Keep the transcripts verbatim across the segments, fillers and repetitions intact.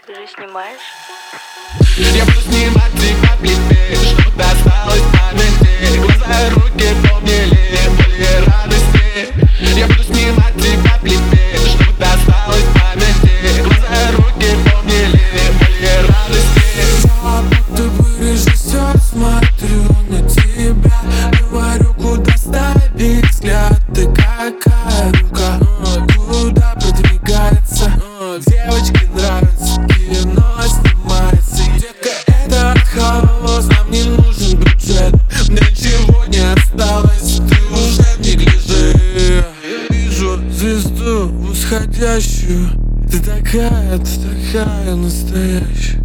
Ты же снимаешь? Я буду снимать тебя клипы, что-то осталось в памяти. Глаза, руки помнили боли радости. Я буду снимать тебя клипы, что-то осталось в памяти. Глаза, руки помнили боли радости. Я будто бы режиссер, смотрю на тебя, говорю, куда ставить взгляд. Ты какая рука, куда продвигается. Девочке нравится, кино снимается. Детка, это артхаус, нам не нужен бюджет. Мне ничего не осталось, ты уже в неглиже. Я вижу звезду восходящую. Ты такая, ты такая настоящая.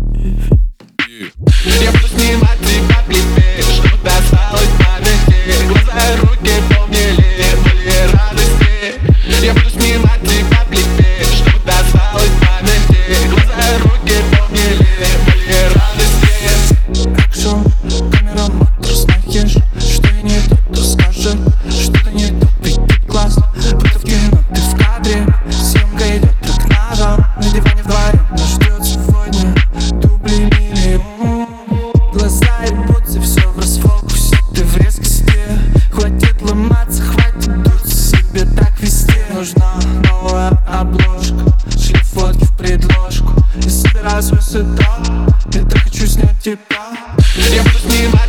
Я буду снимать тебя клипы, что-то осталось в памяти. Глаза, руки помнили боли радости. Я буду снимать тебя клипы, что-то осталось в памяти. Глаза, руки помнили боли радости. Экшн, камера, мотор, знаешь, что я не то, то скажи. Что-то не то, прикид глаз. Будто в кино, ты в кадре. Съемка идет так ножом. На диване вдвоем нас ждет сегодня дубли миллион. Глаза ебутся, все в расфокусе, ты в резкости. Хватит ломаться, хватит дуться, себе так вести. Нужна новая обложка, шли фотки в предложку. Я собираюсь высота, я так хочу снять тебя. Я буду снимать